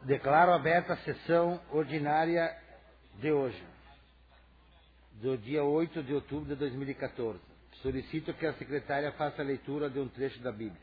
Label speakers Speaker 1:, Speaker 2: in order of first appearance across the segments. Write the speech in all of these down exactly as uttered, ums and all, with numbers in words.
Speaker 1: Declaro aberta a sessão ordinária de hoje, do dia oito de outubro de dois mil e quatorze. Solicito que a secretária faça a leitura de um trecho da Bíblia.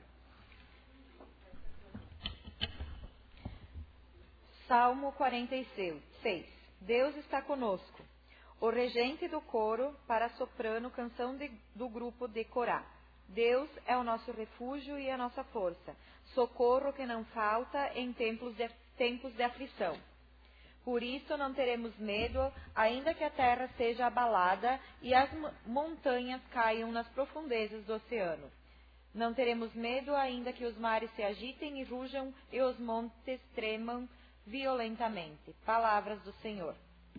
Speaker 2: Salmo quarenta e seis. Deus está conosco. O regente do coro para soprano, canção de, do grupo de Corá. Deus é o nosso refúgio e a nossa força, socorro que não falta em tempos de, tempos de aflição. Por isso não teremos medo, ainda que a terra seja abalada e as montanhas caiam nas profundezas do oceano. Não teremos medo, ainda que os mares se agitem e rujam e os montes tremam violentamente. Palavras do Senhor.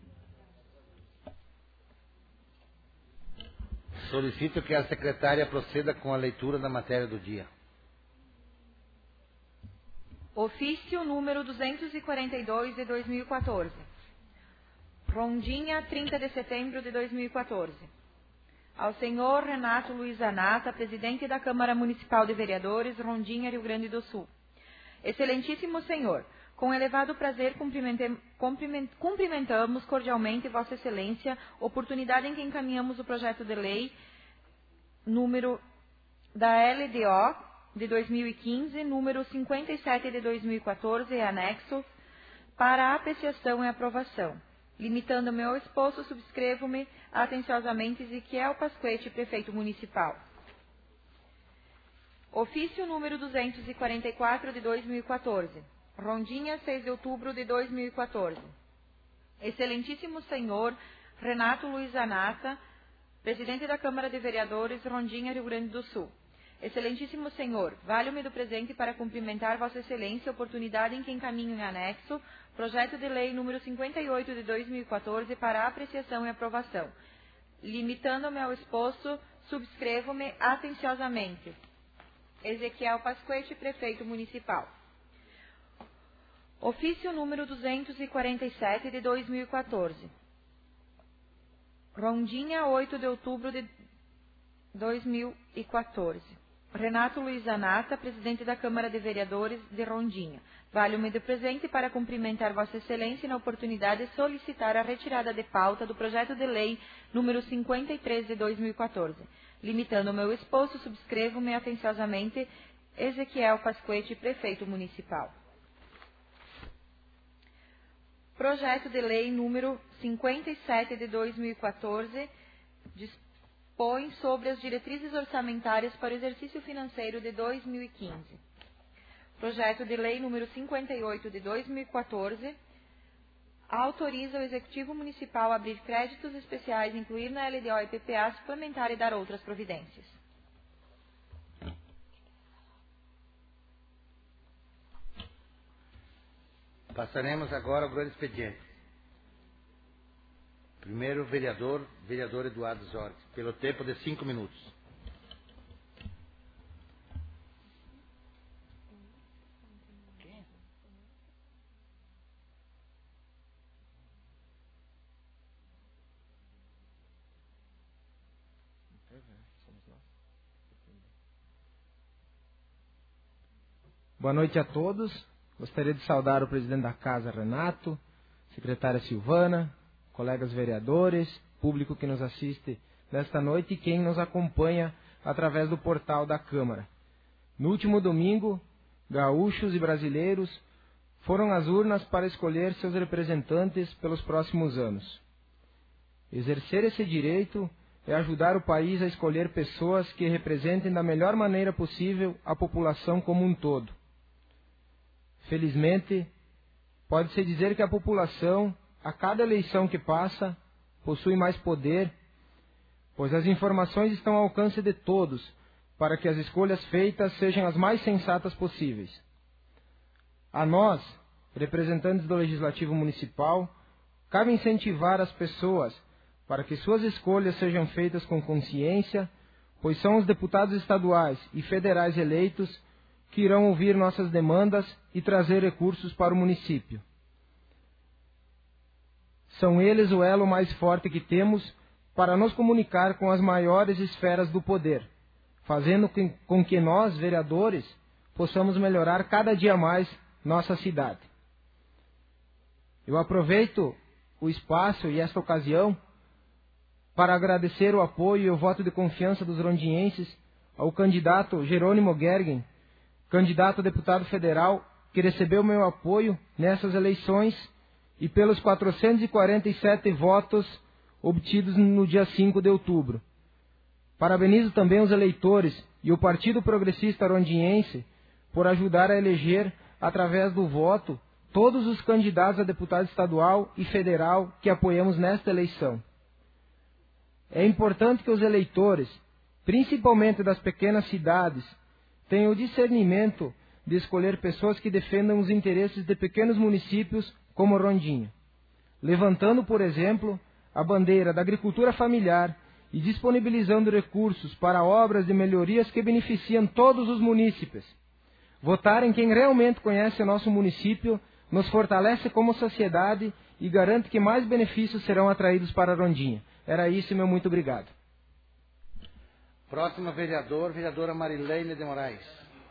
Speaker 1: Solicito que a secretária proceda com a leitura da matéria do dia.
Speaker 2: Ofício número duzentos e quarenta e dois de dois mil e quatorze. Rondinha, trinta de setembro de dois mil e quatorze. Ao senhor Renato Luiz Zanata, presidente da Câmara Municipal de Vereadores, Rondinha, Rio Grande do Sul. Excelentíssimo senhor, com elevado prazer cumprimentamos cordialmente Vossa Excelência, oportunidade em que encaminhamos o projeto de lei número da L D O de dois mil e quinze, número cinquenta e sete de dois mil e quatorze, e anexo, para apreciação e aprovação. Limitando-me ao exposto, subscrevo-me atenciosamente Ezequiel Pasquete, prefeito municipal. Ofício número duzentos e quarenta e quatro de dois mil e quatorze. Rondinha, seis de outubro de dois mil e quatorze. Excelentíssimo senhor Renato Luiz Zanata, presidente da Câmara de Vereadores, Rondinha, Rio Grande do Sul. Excelentíssimo senhor, valho-me do presente para cumprimentar Vossa Excelência, oportunidade em que encaminho em anexo, projeto de lei número cinquenta e oito de dois mil e quatorze para apreciação e aprovação. Limitando-me ao exposto, subscrevo-me atenciosamente. Ezequiel Pasquete, prefeito municipal. Ofício número duzentos e quarenta e sete de dois mil e quatorze. Rondinha, oito de outubro de dois mil e quatorze. Renato Luiz Zanata, presidente da Câmara de Vereadores de Rondinha. Valho-me do presente para cumprimentar Vossa Excelência e na oportunidade de solicitar a retirada de pauta do projeto de lei número cinquenta e três de dois mil e quatorze. Limitando o meu exposto, subscrevo-me atenciosamente Ezequiel Pasquete, prefeito municipal. Projeto de lei número cinquenta e sete de dois mil e quatorze dispõe sobre as diretrizes orçamentárias para o exercício financeiro de dois mil e quinze. Projeto de lei número cinquenta e oito de dois mil e quatorze autoriza o Executivo Municipal a abrir créditos especiais, incluir na L D O e P P A suplementar e dar outras providências.
Speaker 1: Passaremos agora ao grande expediente. Primeiro vereador, vereador Eduardo Jorge, pelo tempo de cinco minutos.
Speaker 3: Boa noite a todos. Gostaria de saudar o presidente da Casa, Renato, secretária Silvana, colegas vereadores, público que nos assiste nesta noite e quem nos acompanha através do portal da Câmara. No último domingo, gaúchos e brasileiros foram às urnas para escolher seus representantes pelos próximos anos. Exercer esse direito é ajudar o país a escolher pessoas que representem da melhor maneira possível a população como um todo. Felizmente, pode-se dizer que a população, a cada eleição que passa, possui mais poder, pois as informações estão ao alcance de todos, para que as escolhas feitas sejam as mais sensatas possíveis. A nós, representantes do Legislativo Municipal, cabe incentivar as pessoas para que suas escolhas sejam feitas com consciência, pois são os deputados estaduais e federais eleitos que irão ouvir nossas demandas e trazer recursos para o município. São eles o elo mais forte que temos para nos comunicar com as maiores esferas do poder, fazendo com que nós, vereadores, possamos melhorar cada dia mais nossa cidade. Eu aproveito o espaço e esta ocasião para agradecer o apoio e o voto de confiança dos rondienses ao candidato Jerônimo Gergen, candidato a deputado federal, que recebeu meu apoio nessas eleições e pelos quatrocentos e quarenta e sete votos obtidos no dia cinco de outubro. Parabenizo também os eleitores e o Partido Progressista Rondiense por ajudar a eleger, através do voto, todos os candidatos a deputado estadual e federal que apoiamos nesta eleição. É importante que os eleitores, principalmente das pequenas cidades, tenham o discernimento de escolher pessoas que defendam os interesses de pequenos municípios como Rondinha, levantando, por exemplo, a bandeira da agricultura familiar e disponibilizando recursos para obras de melhorias que beneficiam todos os munícipes. Votar em quem realmente conhece o nosso município nos fortalece como sociedade e garante que mais benefícios serão atraídos para Rondinha. Era isso, meu muito obrigado.
Speaker 1: Próximo vereador, vereadora Marilene de Moraes.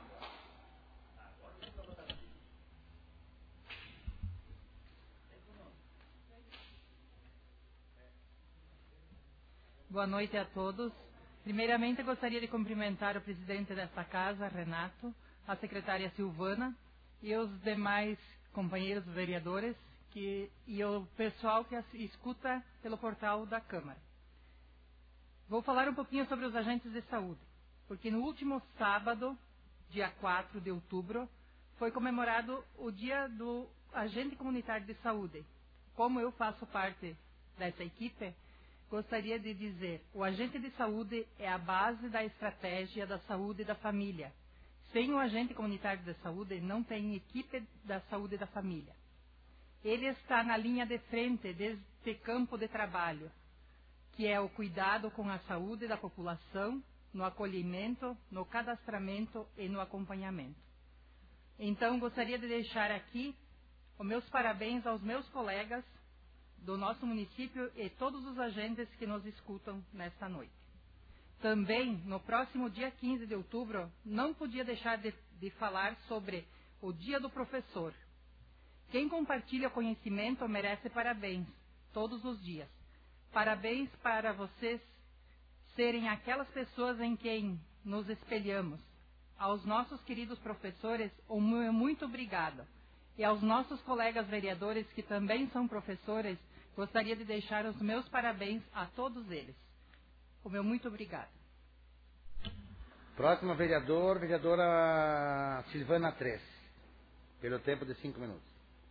Speaker 4: Boa noite a todos. Primeiramente, gostaria de cumprimentar o presidente desta casa, Renato, a secretária Silvana e os demais companheiros vereadores que, e o pessoal que escuta pelo portal da Câmara. Vou falar um pouquinho sobre os agentes de saúde, porque no último sábado, dia quatro de outubro, foi comemorado o dia do agente comunitário de saúde. Como eu faço parte dessa equipe, gostaria de dizer, o agente de saúde é a base da estratégia da saúde da família. Sem o agente comunitário de saúde, não tem equipe da saúde da família. Ele está na linha de frente deste campo de trabalho, que é o cuidado com a saúde da população, no acolhimento, no cadastramento e no acompanhamento. Então, gostaria de deixar aqui os meus parabéns aos meus colegas do nosso município e todos os agentes que nos escutam nesta noite. Também, no próximo dia quinze de outubro, não podia deixar de, de falar sobre o Dia do Professor. Quem compartilha conhecimento merece parabéns, todos os dias. Parabéns para vocês serem aquelas pessoas em quem nos espelhamos. Aos nossos queridos professores, o meu muito obrigado. E aos nossos colegas vereadores, que também são professores, gostaria de deixar os meus parabéns a todos eles. O meu muito obrigado.
Speaker 1: Próximo vereador, vereadora Silvana Três, pelo tempo de cinco minutos.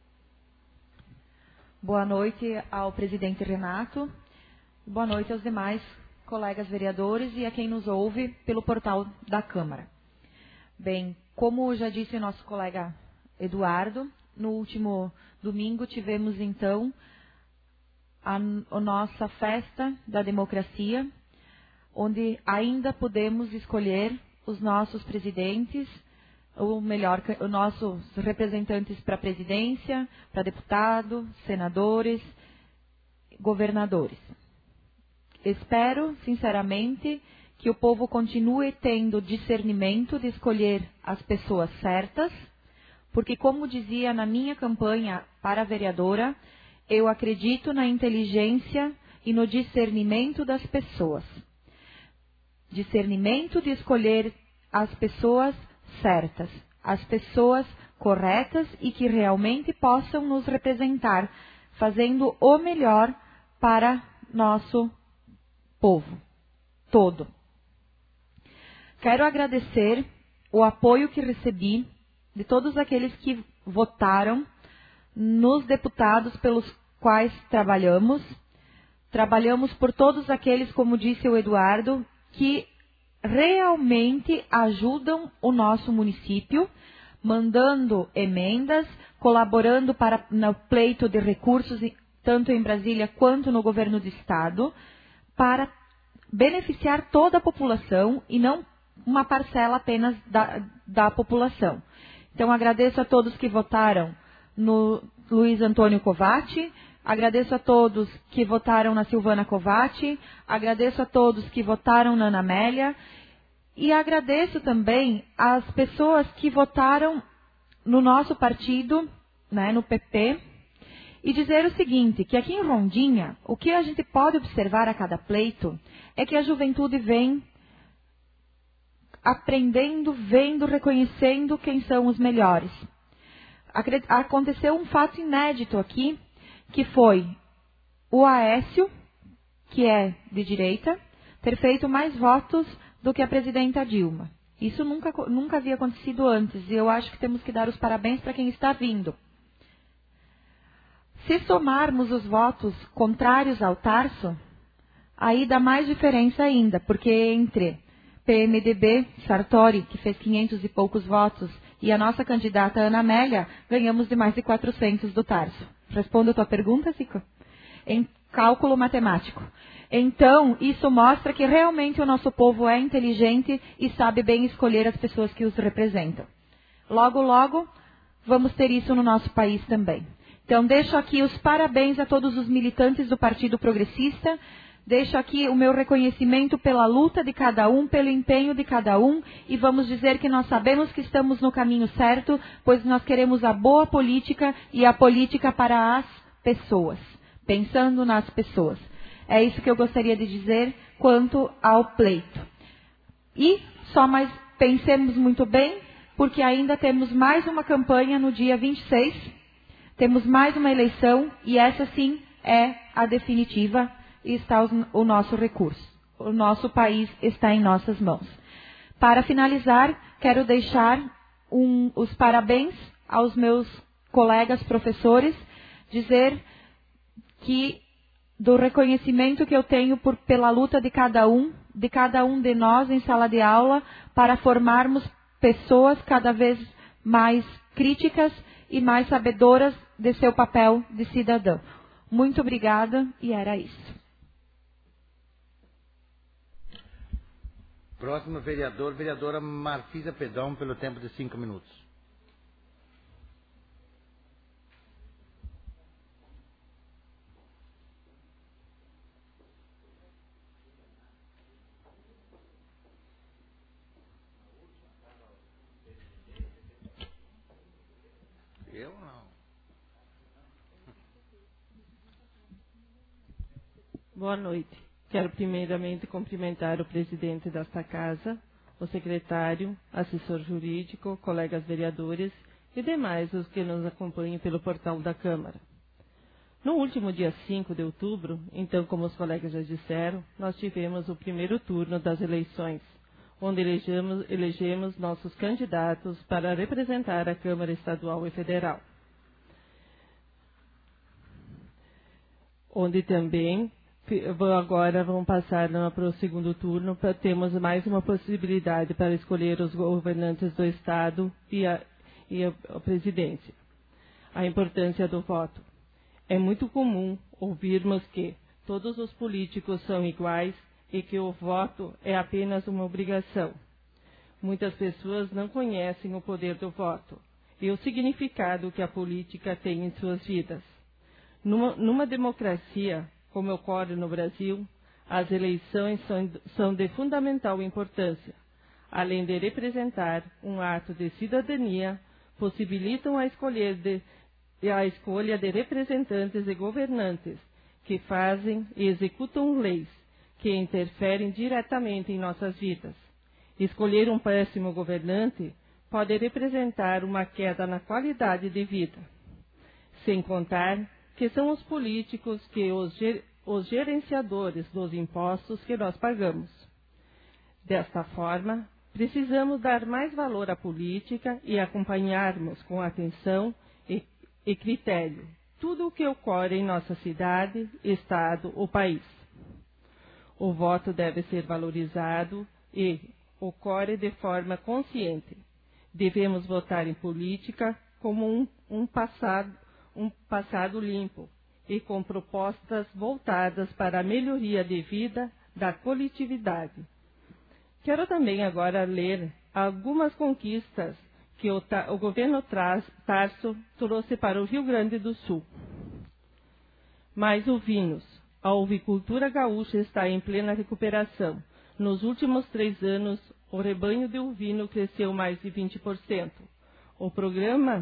Speaker 2: Boa noite ao presidente Renato, boa noite aos demais colegas vereadores e a quem nos ouve pelo portal da Câmara. Bem, como já disse o nosso colega Eduardo, no último domingo tivemos então a, a nossa festa da democracia, onde ainda podemos escolher os nossos presidentes, ou melhor, os nossos representantes para a presidência, para deputado, senadores, governadores. Espero, sinceramente, que o povo continue tendo discernimento de escolher as pessoas certas, porque, como dizia na minha campanha para a vereadora, eu acredito na inteligência e no discernimento das pessoas. Discernimento de escolher as pessoas certas, as pessoas corretas e que realmente possam nos representar, fazendo o melhor para nosso povo todo. Quero agradecer o apoio que recebi de todos aqueles que votaram nos deputados pelos quais trabalhamos. Trabalhamos por todos aqueles, como disse o Eduardo, que realmente ajudam o nosso município, mandando emendas, colaborando para no pleito de recursos, tanto em Brasília quanto no governo do estado, para beneficiar toda a população e não uma parcela apenas da, da população. Então, agradeço a todos que votaram no Luiz Antônio Covatti, agradeço a todos que votaram na Silvana Covatti, agradeço a todos que votaram na Ana Amélia e agradeço também às pessoas que votaram no nosso partido, né, no P P, e dizer o seguinte, que aqui em Rondinha, o que a gente pode observar a cada pleito é que a juventude vem aprendendo, vendo, reconhecendo quem são os melhores. Aconteceu um fato inédito aqui, que foi o Aécio, que é de direita, ter feito mais votos do que a presidenta Dilma. Isso nunca, nunca havia acontecido antes, e eu acho que temos que dar os parabéns para quem está vindo. Se somarmos os votos contrários ao Tarso, aí dá mais diferença ainda, porque entre P M D B, Sartori, que fez quinhentos e poucos votos, e a nossa candidata Ana Amélia, ganhamos de mais de quatrocentos do Tarso. Respondo a tua pergunta, Zico? Em cálculo matemático. Então, isso mostra que realmente o nosso povo é inteligente e sabe bem escolher as pessoas que os representam. Logo, logo, vamos ter isso no nosso país também. Então, deixo aqui os parabéns a todos os militantes do Partido Progressista. Deixo aqui o meu reconhecimento pela luta de cada um, pelo empenho de cada um. E vamos dizer que nós sabemos que estamos no caminho certo, pois nós queremos a boa política e a política para as pessoas. Pensando nas pessoas. É isso que eu gostaria de dizer quanto ao pleito. E só mais pensemos muito bem, porque ainda temos mais uma campanha no dia vinte e seis. Temos mais uma eleição e essa sim é a definitiva e está o nosso recurso. O nosso país está em nossas mãos. Para finalizar, quero deixar um, os parabéns aos meus colegas professores, dizer que do reconhecimento que eu tenho por, pela luta de cada um, de cada um de nós em sala de aula, para formarmos pessoas cada vez mais críticas e mais sabedoras de seu papel de cidadão. Muito obrigada e era isso.
Speaker 1: Próximo vereador, vereadora Marcisa Pedão, pelo tempo de cinco minutos. Eu não.
Speaker 5: Boa noite. Quero primeiramente cumprimentar o presidente desta casa, o secretário, assessor jurídico, colegas vereadores e demais os que nos acompanham pelo portal da Câmara. No último dia cinco de outubro, então, como os colegas já disseram, nós tivemos o primeiro turno das eleições, onde elegemos, elegemos nossos candidatos para representar a Câmara Estadual e Federal. Onde também, agora vamos passar para o segundo turno, para termos mais uma possibilidade para escolher os governantes do Estado e a, e a, a presidência. A importância do voto. É muito comum ouvirmos que todos os políticos são iguais e que o voto é apenas uma obrigação. Muitas pessoas não conhecem o poder do voto e o significado que a política tem em suas vidas. Numa, numa democracia, como ocorre no Brasil, as eleições são, são de fundamental importância. Além de representar um ato de cidadania, possibilitam a, escolher de, a escolha de representantes e governantes que fazem e executam leis que interferem diretamente em nossas vidas. Escolher um péssimo governante pode representar uma queda na qualidade de vida. Sem contar que são os políticos que os, ger os gerenciadores dos impostos que nós pagamos. Desta forma, precisamos dar mais valor à política e acompanharmos com atenção e, e critério tudo o que ocorre em nossa cidade, estado ou país. O voto deve ser valorizado e ocorre de forma consciente. Devemos votar em política como um, um, passado, um passado limpo e com propostas voltadas para a melhoria de vida da coletividade. Quero também agora ler algumas conquistas que o, o governo Tarso trouxe para o Rio Grande do Sul. Mais ovinos. A ovicultura gaúcha está em plena recuperação. Nos últimos três anos, o rebanho de ovino cresceu mais de vinte por cento. O programa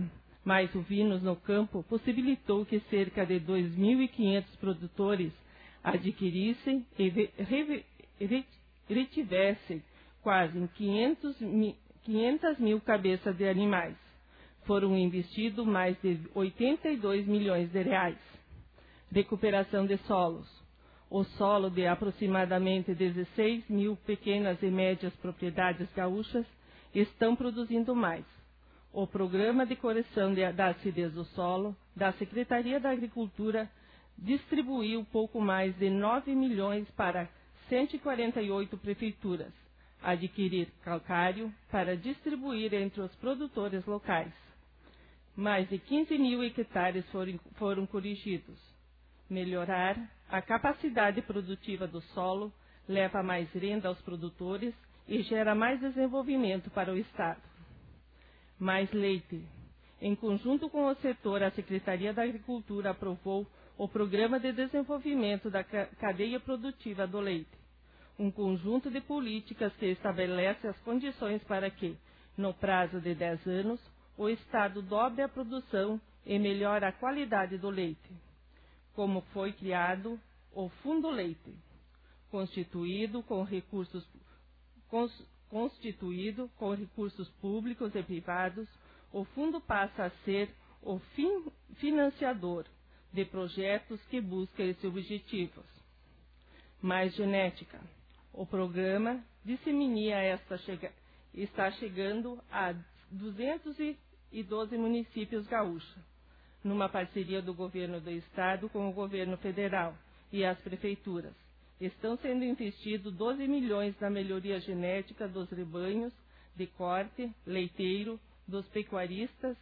Speaker 5: mas o Vinos no Campo possibilitou que cerca de dois mil e quinhentos produtores adquirissem e retivessem quase quinhentas mil cabeças de animais. Foram investidos mais de oitenta e dois milhões de reais. Recuperação de solos. O solo de aproximadamente dezesseis mil pequenas e médias propriedades gaúchas estão produzindo mais. O Programa de Correção de, da Acidez do Solo da Secretaria da Agricultura distribuiu pouco mais de nove milhões para cento e quarenta e oito prefeituras, adquirir calcário para distribuir entre os produtores locais. Mais de quinze mil hectares foram, foram corrigidos. Melhorar a capacidade produtiva do solo leva mais renda aos produtores e gera mais desenvolvimento para o Estado. Mais leite. Em conjunto com o setor, a Secretaria da Agricultura aprovou o Programa de Desenvolvimento da Cadeia Produtiva do Leite, um conjunto de políticas que estabelece as condições para que, no prazo de dez anos, o Estado dobre a produção e melhore a qualidade do leite. Como foi criado o Fundo Leite, constituído com recursos cons, constituído com recursos públicos e privados, o fundo passa a ser o fin, financiador de projetos que buscam esses objetivos. Mais genética. O programa dissemina esta chega, está chegando a duzentos e doze municípios gaúchos, numa parceria do governo do Estado com o governo federal e as prefeituras. Estão sendo investidos doze milhões na melhoria genética dos rebanhos de corte leiteiro dos pecuaristas,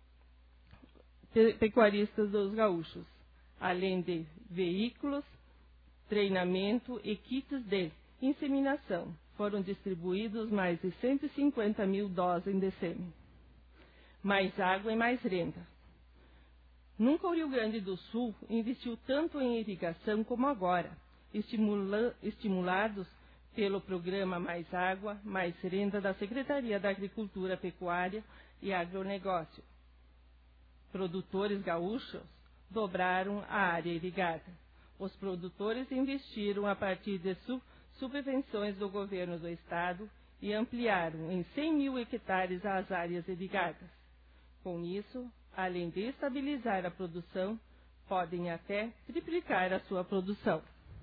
Speaker 5: pecuaristas dos gaúchos, além de veículos, treinamento e kits de inseminação. Foram distribuídos mais de cento e cinquenta mil doses de sêmen. Mais água e mais renda. Nunca o Rio Grande do Sul investiu tanto em irrigação como agora, estimula, estimulados pelo programa Mais Água, Mais Renda da Secretaria da Agricultura, Pecuária e Agronegócio. Produtores gaúchos dobraram a área irrigada. Os produtores investiram a partir de sub subvenções do governo do Estado e ampliaram em cem mil hectares as áreas irrigadas. Com isso, além de estabilizar a produção, podem até triplicar a sua produção.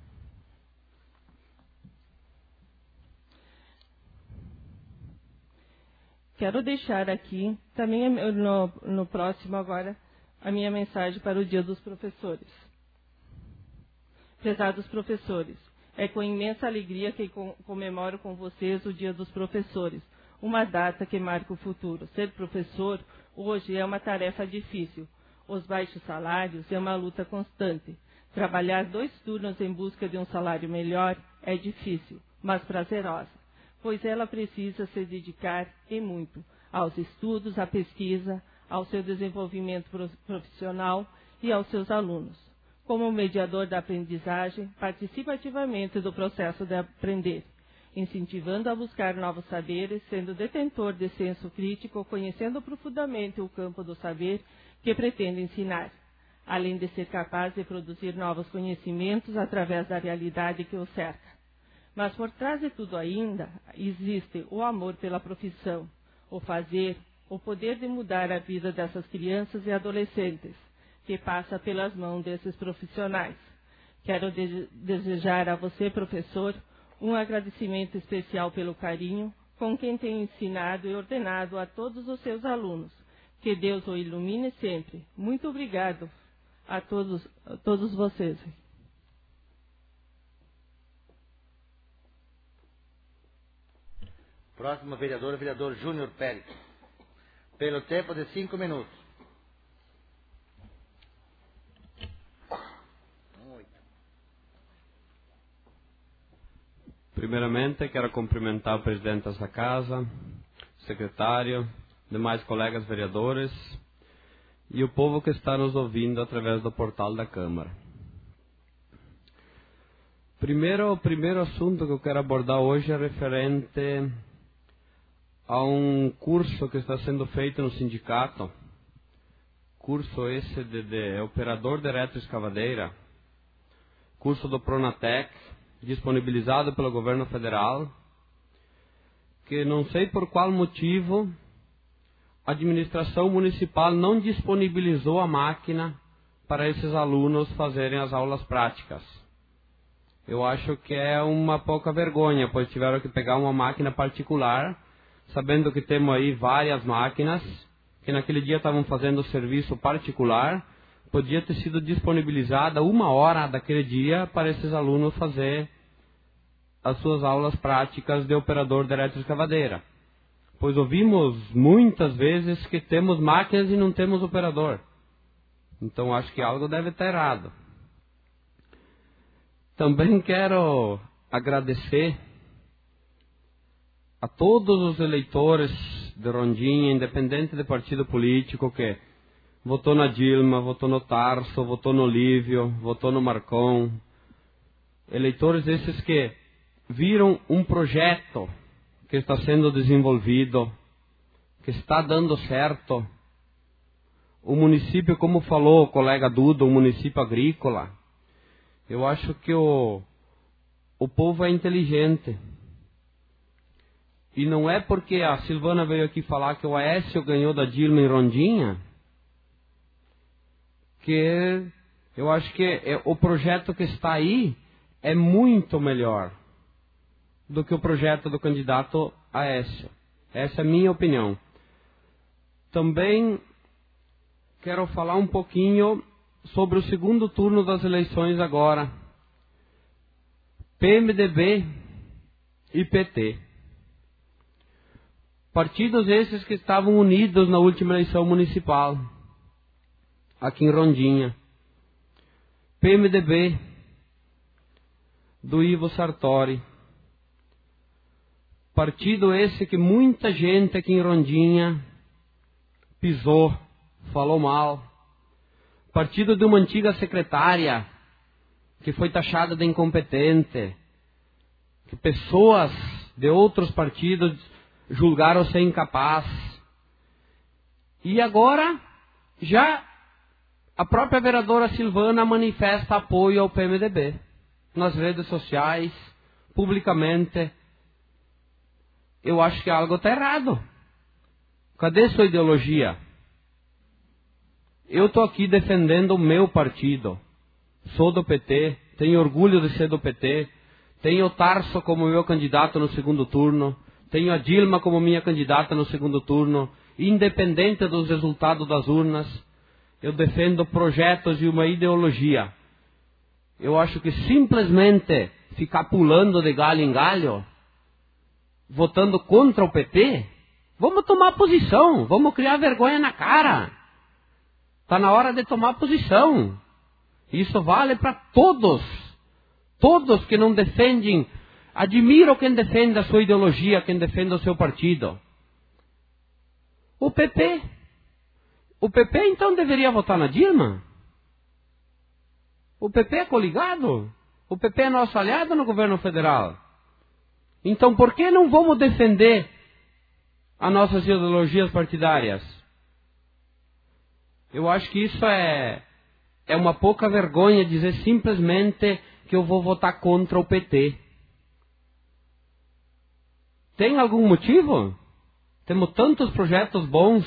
Speaker 5: Quero deixar aqui, também no, no próximo agora, a minha mensagem para o Dia dos Professores. Prezados professores, é com imensa alegria que comemoro com vocês o Dia dos Professores, uma data que marca o futuro. Ser professor hoje é uma tarefa difícil. Os baixos salários é uma luta constante. Trabalhar dois turnos em busca de um salário melhor é difícil, mas prazerosa, pois ela precisa se dedicar e muito aos estudos, à pesquisa, ao seu desenvolvimento profissional e aos seus alunos. Como mediador da aprendizagem, participa ativamente do processo de aprender, incentivando a buscar novos saberes, sendo detentor de senso crítico, conhecendo profundamente o campo do saber que pretende ensinar, além de ser capaz de produzir novos conhecimentos através da realidade que o cerca. Mas por trás de tudo ainda, existe o amor pela profissão, o fazer, o poder de mudar a vida dessas crianças e adolescentes, que passa pelas mãos desses profissionais. Quero de desejar a você, professor, um agradecimento especial pelo carinho com quem tem ensinado e ordenado a todos os seus alunos. Que Deus o ilumine sempre. Muito obrigado a todos, a todos vocês.
Speaker 1: Próximo vereador, vereador Júnior Pérez. Pelo tempo de cinco minutos.
Speaker 6: Primeiramente, quero cumprimentar o presidente dessa casa, secretário, demais colegas vereadores e o povo que está nos ouvindo através do portal da Câmara. Primeiro, o primeiro assunto que eu quero abordar hoje é referente a um curso que está sendo feito no sindicato curso esse de, de operador de retroescavadeira, curso do Pronatec, disponibilizado pelo governo federal, que não sei por qual motivo a administração municipal não disponibilizou a máquina para esses alunos fazerem as aulas práticas. Eu acho que é uma pouca vergonha, pois tiveram que pegar uma máquina particular, sabendo que temos aí várias máquinas, que naquele dia estavam fazendo serviço particular, podia ter sido disponibilizada uma hora daquele dia para esses alunos fazer as suas aulas práticas de operador de retroescavadeira. Pois ouvimos muitas vezes que temos máquinas e não temos operador. Então acho que algo deve estar errado. Também quero agradecer a todos os eleitores de Rondinha, independente de partido político, que votou na Dilma, votou no Tarso, votou no Lívio, votou no Marcon. Eleitores esses que viram um projeto que está sendo desenvolvido, que está dando certo. O município, como falou o colega Duda, um município agrícola. Eu acho que o, o povo é inteligente. E não é porque a Silvana veio aqui falar que o Aécio ganhou da Dilma em Rondinha, que eu acho que é, o projeto que está aí é muito melhor do que o projeto do candidato Aécio. Essa é a minha opinião. Também quero falar um pouquinho sobre o segundo turno das eleições agora. P M D B e P T. Partidos esses que estavam unidos na última eleição municipal, aqui em Rondinha. P M D B, do Ivo Sartori. Partido esse que muita gente aqui em Rondinha pisou, falou mal. Partido de uma antiga secretária que foi taxada de incompetente, que pessoas de outros partidos julgaram ser incapaz. E agora já a própria vereadora Silvana manifesta apoio ao P M D B nas redes sociais, publicamente. Eu acho que algo está errado. Cadê sua ideologia? Eu estou aqui defendendo o meu partido. Sou do P T, tenho orgulho de ser do P T, tenho o Tarso como meu candidato no segundo turno, tenho a Dilma como minha candidata no segundo turno, independente dos resultados das urnas. Eu defendo projetos e uma ideologia. Eu acho que simplesmente ficar pulando de galho em galho, votando contra o P T, vamos tomar posição, vamos criar vergonha na cara. Está na hora de tomar posição. Isso vale para todos. Todos que não defendem, admiro quem defende a sua ideologia, quem defende o seu partido. O P P. O P P então deveria votar na Dilma? O P P é coligado? O P P é nosso aliado no governo federal? Então por que não vamos defender as nossas ideologias partidárias? Eu acho que isso é, é uma pouca vergonha dizer simplesmente que eu vou votar contra o P T. Tem algum motivo? Temos tantos projetos bons.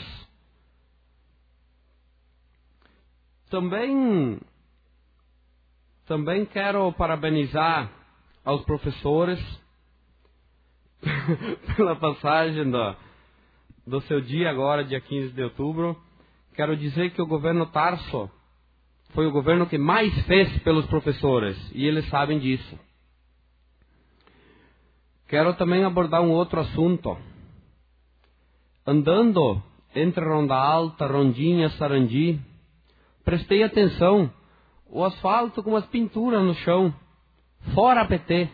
Speaker 6: Também, também quero parabenizar aos professores pela passagem do, do seu dia agora, dia quinze de outubro. Quero dizer que o governo Tarso foi o governo que mais fez pelos professores, e eles sabem disso. Quero também abordar um outro assunto. Andando entre Ronda Alta, Rondinha, Sarandi, prestei atenção, o asfalto com as pinturas no chão, fora P T.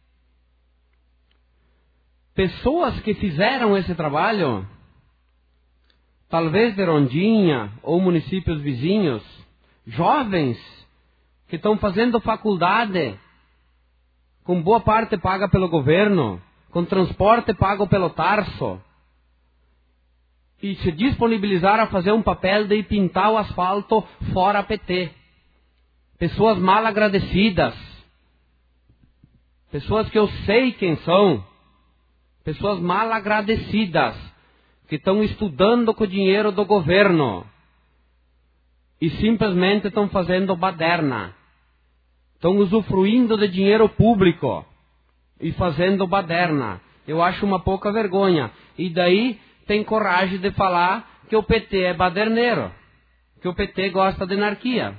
Speaker 6: Pessoas que fizeram esse trabalho, talvez de Rondinha ou municípios vizinhos, jovens que estão fazendo faculdade, com boa parte paga pelo governo, com transporte pago pelo Tarso, e se disponibilizar a fazer um papel de pintar o asfalto fora P T. Pessoas mal agradecidas. Pessoas que eu sei quem são. Pessoas mal agradecidas. Que estão estudando com o dinheiro do governo. E simplesmente estão fazendo baderna. Estão usufruindo de dinheiro público. E fazendo baderna. Eu acho uma pouca vergonha. E daí tem coragem de falar que o P T é baderneiro. Que o P T gosta de anarquia.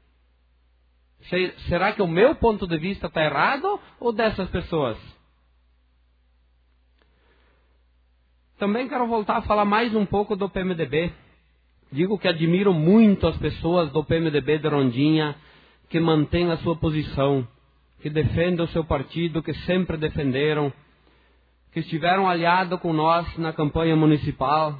Speaker 6: Será que o meu ponto de vista está errado ou dessas pessoas? Também quero voltar a falar mais um pouco do P M D B. Digo que admiro muito as pessoas do P M D B de Rondinha que mantêm a sua posição, que defendem o seu partido, que sempre defenderam, que estiveram aliados com nós na campanha municipal.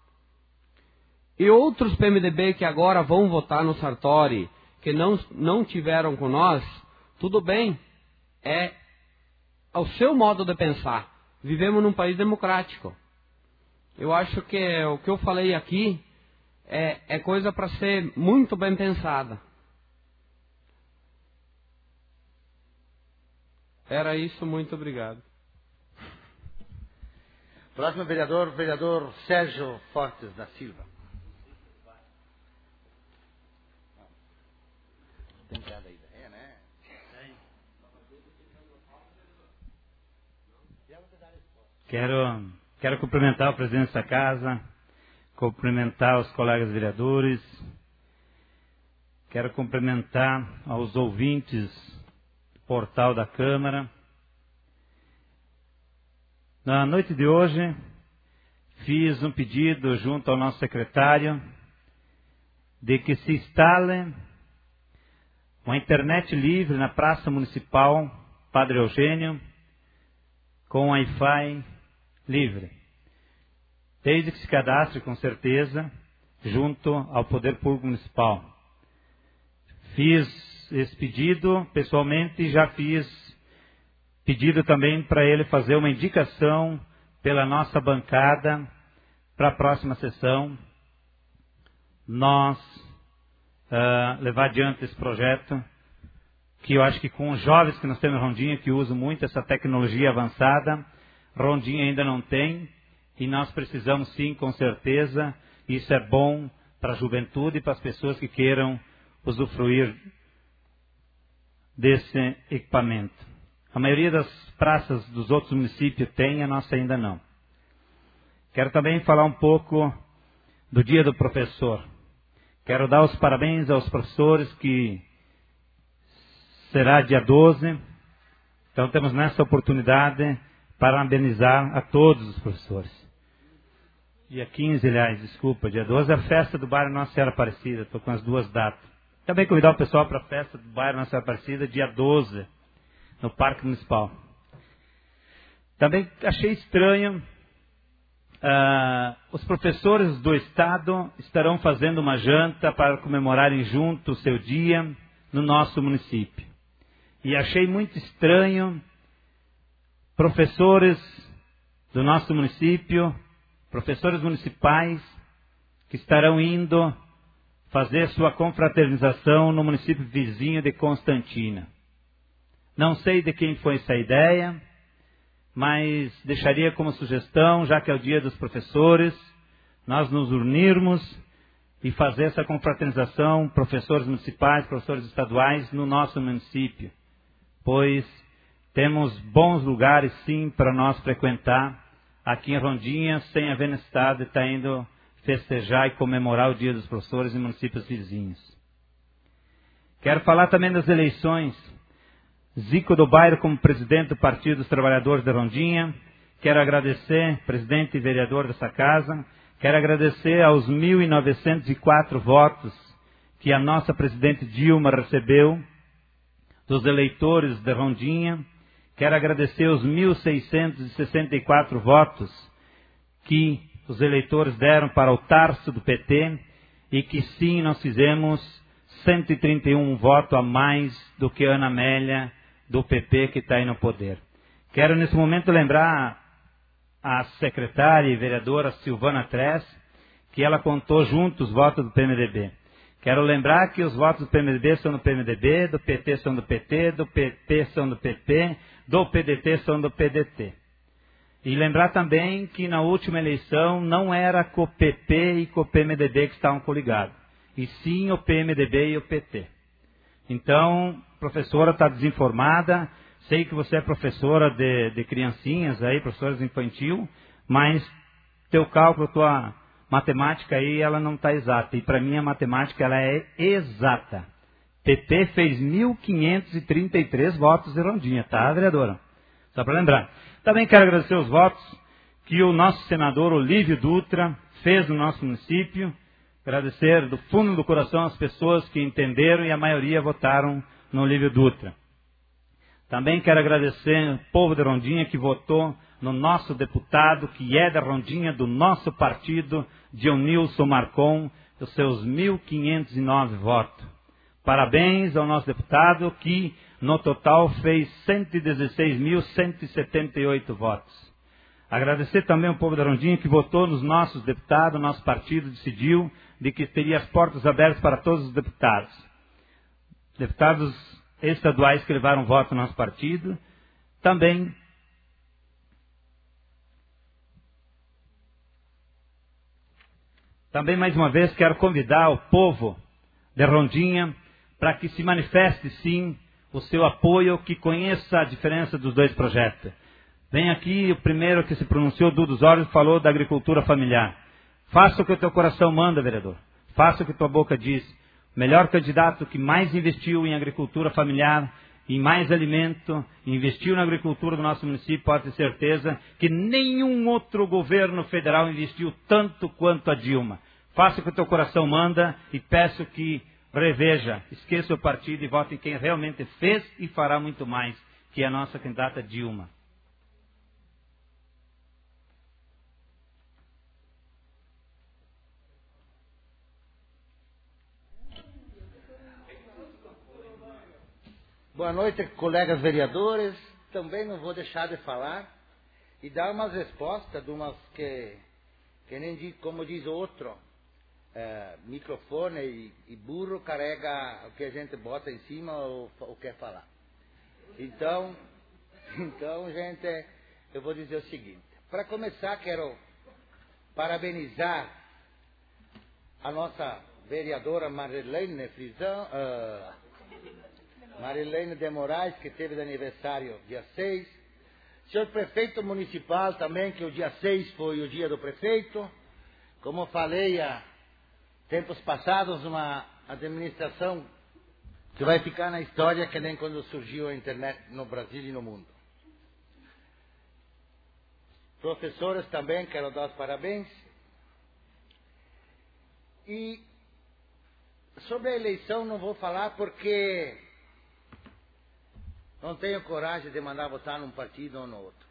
Speaker 6: E outros P M D B que agora vão votar no Sartori, que não, não tiveram com nós, tudo bem, é ao seu modo de pensar. Vivemos num país democrático. Eu acho que o que eu falei aqui é, é coisa para ser muito bem pensada. Era isso, muito obrigado.
Speaker 1: Próximo vereador, vereador Sérgio Fortes da Silva. Tem cada ideia, né?
Speaker 7: Quero, quero cumprimentar o presidente dessa casa, cumprimentar os colegas vereadores, quero cumprimentar aos ouvintes do portal da Câmara. Na noite de hoje, fiz um pedido junto ao nosso secretário de que se instale uma internet livre na Praça Municipal Padre Eugênio com Wi-Fi livre, desde que se cadastre com certeza junto ao Poder Público Municipal. Fiz esse pedido pessoalmente e já fiz pedido também para ele fazer uma indicação pela nossa bancada para a próxima sessão. Nós uh, levar adiante esse projeto, que eu acho que com os jovens que nós temos em Rondinha, que usam muito essa tecnologia avançada, Rondinha ainda não tem, e nós precisamos sim, com certeza, isso é bom para a juventude e para as pessoas que queiram usufruir desse equipamento. A maioria das praças dos outros municípios tem, a nossa ainda não. Quero também falar um pouco do Dia do Professor. Quero dar os parabéns aos professores, que será dia doze. Então temos nessa oportunidade parabenizar a todos os professores. Dia quinze, aliás, desculpa, dia doze é a festa do bairro Nossa Senhora Aparecida. Estou com as duas datas. Também convidar o pessoal para a festa do bairro Nossa Senhora Aparecida, dia doze, no Parque Municipal. Também achei estranho, uh, os professores do Estado estarão fazendo uma janta para comemorarem junto o seu dia no nosso município. E achei muito estranho professores do nosso município, professores municipais, que estarão indo fazer sua confraternização no município vizinho de Constantina. Não sei de quem foi essa ideia, mas deixaria como sugestão, já que é o dia dos professores, nós nos unirmos e fazer essa confraternização, professores municipais, professores estaduais, no nosso município. Pois temos bons lugares, sim, para nós frequentar aqui em Rondinha, sem haver necessidade de estar indo festejar e comemorar o Dia dos Professores em municípios vizinhos. Quero falar também das eleições. Zico do Bairro como presidente do Partido dos Trabalhadores de Rondinha. Quero agradecer, presidente e vereador dessa casa. Quero agradecer aos mil novecentos e quatro votos que a nossa presidente Dilma recebeu dos eleitores de Rondinha. Quero agradecer os mil seiscentos e sessenta e quatro votos que os eleitores deram para o Tarso do P T, e que sim, nós fizemos cento e trinta e um votos a mais do que Ana Amélia do P P, que está aí no poder. Quero nesse momento lembrar a secretária e vereadora Silvana Tress, que ela contou junto os votos do P M D B. Quero lembrar que os votos do P M D B são do P M D B, do P T são do P T, do P P são do P P, do P D T são do P D T. E lembrar também que na última eleição não era com o P P e com o P M D B que estavam coligados, e sim o P M D B e o P T. Então, a professora está desinformada, sei que você é professora de, de criancinhas aí, professora infantil, mas teu cálculo, tua matemática aí, ela não está exata. E para mim a matemática ela é exata. P T fez mil quinhentos e trinta e três votos de Rondinha, tá, vereadora? Só para lembrar. Também quero agradecer os votos que o nosso senador Olívio Dutra fez no nosso município. Agradecer do fundo do coração as pessoas que entenderam e a maioria votaram no Olívio Dutra. Também quero agradecer o povo de Rondinha que votou no nosso deputado, que é da Rondinha, do nosso partido, Dionilson Marcon, os seus mil quinhentos e nove votos. Parabéns ao nosso deputado, que no total fez cento e dezesseis mil cento e setenta e oito votos. Agradecer também ao povo da Rondinha que votou nos nossos deputados, nosso partido decidiu de que teria as portas abertas para todos os deputados. Deputados estaduais que levaram voto no nosso partido. Também Também, mais uma vez, quero convidar o povo de Rondinha para que se manifeste, sim, o seu apoio, que conheça a diferença dos dois projetos. Vem aqui o primeiro que se pronunciou, Dudu Osório, falou da agricultura familiar. Faça o que o teu coração manda, vereador. Faça o que tua boca diz. O melhor candidato que mais investiu em agricultura familiar, em mais alimento, investiu na agricultura do nosso município, pode ter certeza que nenhum outro governo federal investiu tanto quanto a Dilma. Faça o que o teu coração manda e peço que reveja, esqueça o partido e vote em quem realmente fez e fará muito mais, que é a nossa candidata Dilma.
Speaker 1: Boa noite, colegas vereadores. Também não vou deixar de falar e dar umas respostas de umas que, que nem diz, como diz outro, é, microfone e, e burro carrega o que a gente bota em cima ou, ou quer falar. Então, então, gente, eu vou dizer o seguinte. Para começar, quero parabenizar a nossa vereadora Marilene Frisão, uh, Marilene de Moraes, que teve de aniversário dia seis. Senhor prefeito municipal também, que o dia seis foi o dia do prefeito. Como falei há tempos passados, uma administração que vai ficar na história, que nem quando surgiu a internet no Brasil e no mundo. Professores também, quero dar os parabéns. E sobre a eleição não vou falar porque não tenho coragem de mandar votar num partido ou no outro.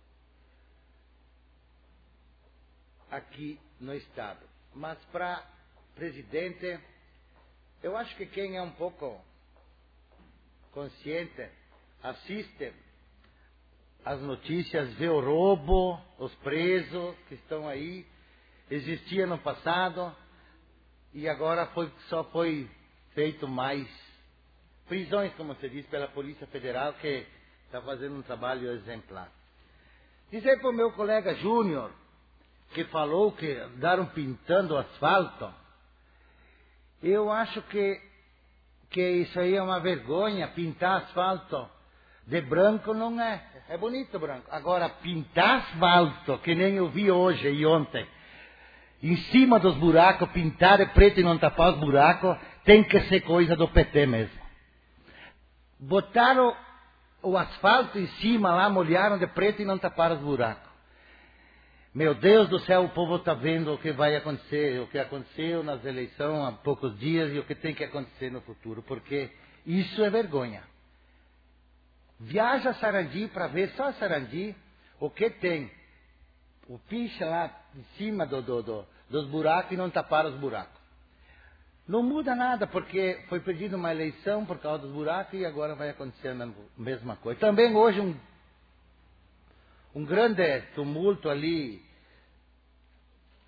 Speaker 1: Aqui no Estado. Mas para presidente, eu acho que quem é um pouco consciente, assiste as notícias, vê o roubo, os presos que estão aí, existia no passado e agora foi, só foi feito mais prisões, como se diz, pela Polícia Federal, que está fazendo um trabalho exemplar. Dizer para o meu colega Júnior, que falou que andaram pintando o asfalto, eu acho que, que isso aí é uma vergonha. Pintar asfalto de branco não é. É bonito branco. Agora, pintar asfalto, que nem eu vi hoje e ontem, em cima dos buracos, pintar de preto e não tapar os buracos, tem que ser coisa do P T mesmo. Botaram o asfalto em cima lá, molharam de preto e não taparam os buracos. Meu Deus do céu, o povo está vendo o que vai acontecer, o que aconteceu nas eleições há poucos dias e o que tem que acontecer no futuro, porque isso é vergonha. Viaja a Sarandi para ver só a Sarandi, o que tem. O picha lá em cima do, do, do, dos buracos e não taparam os buracos. Não muda nada, porque foi perdida uma eleição por causa dos buracos e agora vai acontecer a mesma coisa. Também hoje um, um grande tumulto ali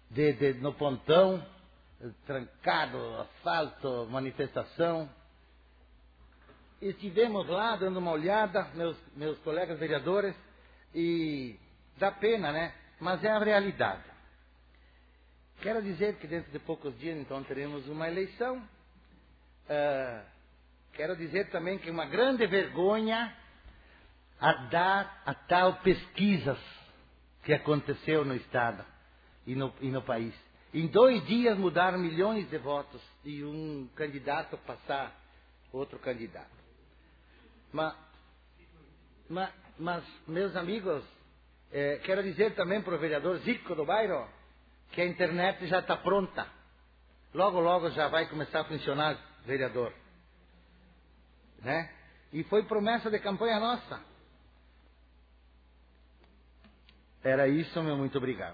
Speaker 1: de, de, no pontão, trancado, asfalto, manifestação. Estivemos lá dando uma olhada, meus, meus colegas vereadores, e dá pena, né? Mas é a realidade. Quero dizer que dentro de poucos dias, então, teremos uma eleição. Uh, quero dizer também que é uma grande vergonha a dar a tal pesquisas que aconteceu no Estado e no, e no país. Em dois dias mudaram milhões de votos e um candidato passar outro candidato. Mas, mas, mas meus amigos, eh, quero dizer também para o vereador Zico do bairro que a internet já está pronta. Logo, logo já vai começar a funcionar, vereador. Né? E foi promessa de campanha nossa. Era isso, meu muito obrigado.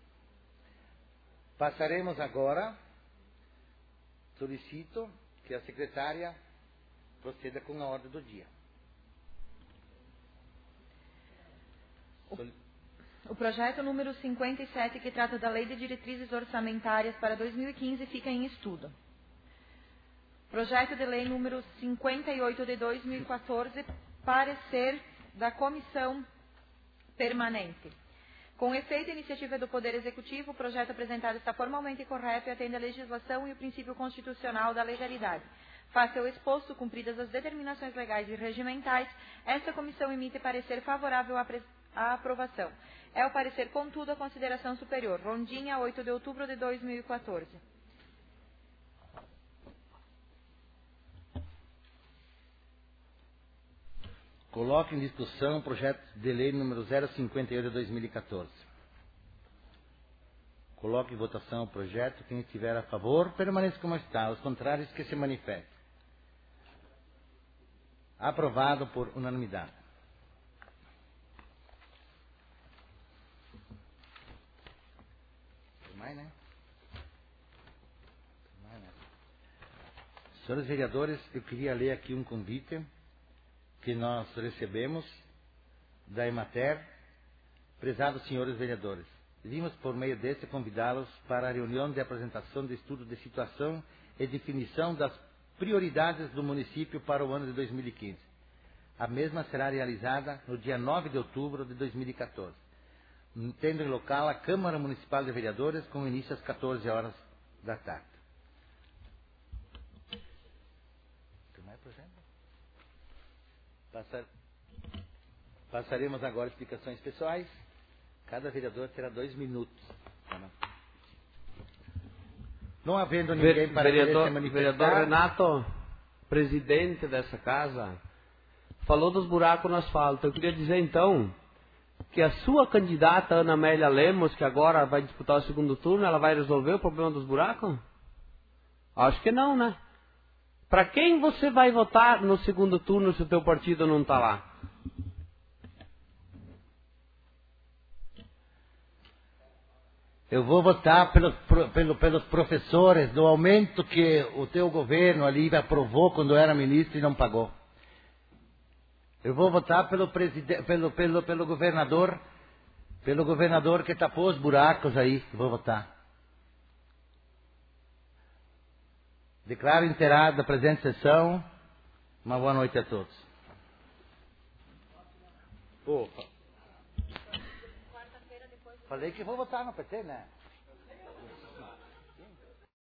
Speaker 1: Passaremos agora, solicito que a secretária proceda com a ordem do dia.
Speaker 2: O projeto número cinquenta e sete, que trata da Lei de Diretrizes Orçamentárias para dois mil e quinze, fica em estudo. Projeto de Lei número cinquenta e oito de dois mil e quatorze, parecer da Comissão Permanente. Com efeito e iniciativa do Poder Executivo, o projeto apresentado está formalmente correto e atende à legislação e o princípio constitucional da legalidade. Face ao exposto, cumpridas as determinações legais e regimentais, esta comissão emite parecer favorável à, à aprovação. É o parecer, contudo, a consideração superior. Rondinha, oito de outubro de dois mil e quatorze.
Speaker 1: Coloque em discussão o projeto de lei número zero cinquenta e oito de dois mil e quatorze. Coloque em votação o projeto. Quem estiver a favor, permaneça como está. Os contrários, que se manifestem. Aprovado por unanimidade. Tem mais, né? Tem mais, né? Senhores vereadores, eu queria ler aqui um convite que nós recebemos da Emater. Prezados senhores vereadores, vimos por meio deste convidá-los para a reunião de apresentação de estudo de situação e definição das prioridades do município para o ano de dois mil e quinze. A mesma será realizada no dia nove de outubro de dois mil e quatorze, tendo em local a Câmara Municipal de Vereadores, com início às quatorze horas da tarde. Tem mais projeto? Passar... Passaremos agora explicações pessoais. Cada vereador terá dois minutos. Não havendo ninguém para
Speaker 6: vereador,
Speaker 1: se manifestar.
Speaker 6: Vereador Renato, presidente dessa casa, falou dos buracos no asfalto. Eu queria dizer então que a sua candidata Ana Amélia Lemos, que agora vai disputar o segundo turno, ela vai resolver o problema dos buracos? Acho que não, né? Para quem você vai votar no segundo turno se o teu partido não está lá?
Speaker 1: Eu vou votar pelos, pelo, pelos professores do aumento que o teu governo ali aprovou quando era ministro e não pagou. Eu vou votar pelo, pelo, pelo, pelo governador, pelo governador que tapou os buracos aí. Vou votar. Declaro encerrada a presente sessão. Uma boa noite a todos. Pô, falei que vou votar no P T, né?